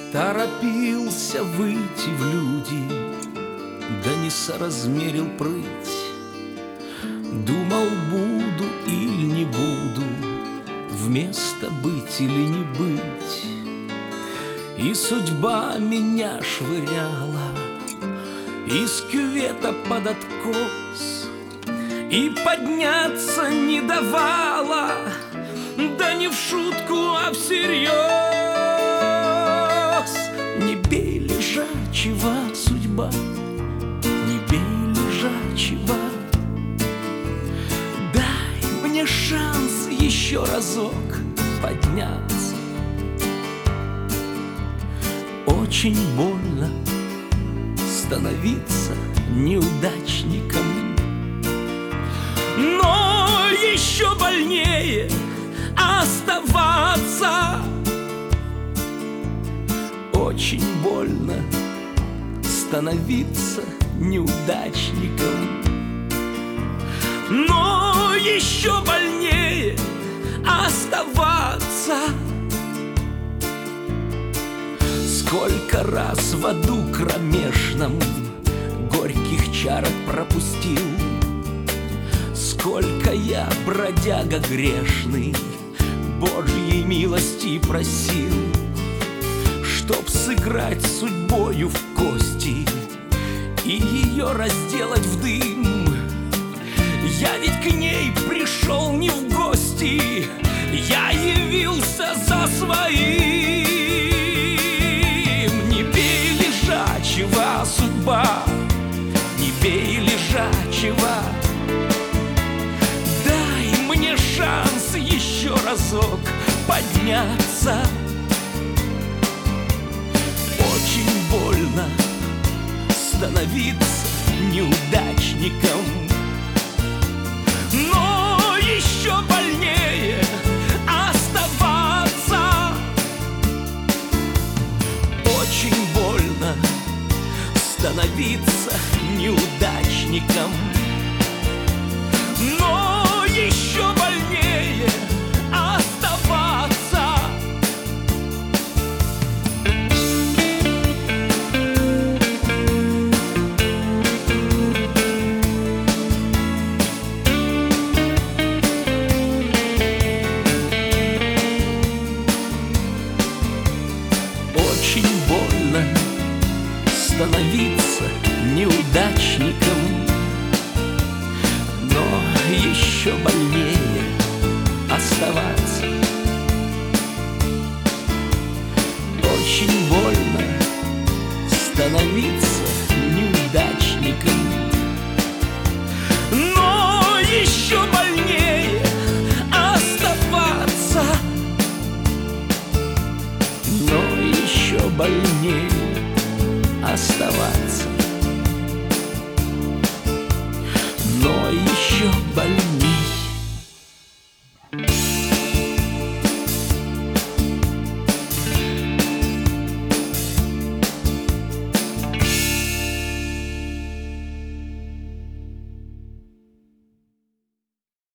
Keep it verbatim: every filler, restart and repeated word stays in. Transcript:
Торопился выйти в люди, да не соразмерил прыть. Думал, буду или не буду, вместо быть или не быть. И судьба меня швыряла из кювета под откос, и подняться не давала, да не в шутку, а всерьез. Не бей лежачего, судьба, не бей лежачего. Дай мне шанс еще разок подняться. Очень больно становиться неудачником, но еще больнее оставаться. Очень больно становиться неудачником, но еще больнее оставаться. Сколько раз в аду кромешном горьких чарок пропустил, сколько я, бродяга грешный, Божьей милости просил, чтоб сыграть с судьбою в кости и ее разделать в дым. Я ведь к ней пришел не в гости, я явился за своим. Не бей лежачего, судьба, не бей лежачего. Дай мне шанс еще разок подняться. Очень больно становиться неудачником, но еще больнее оставаться. Очень больно становиться неудачником, но еще больнее оставаться. Очень больно становиться неудачником, но еще больнее оставаться. Очень больно становиться неудачником, но еще больнее оставаться. Но еще больнее оставаться. Но еще больней.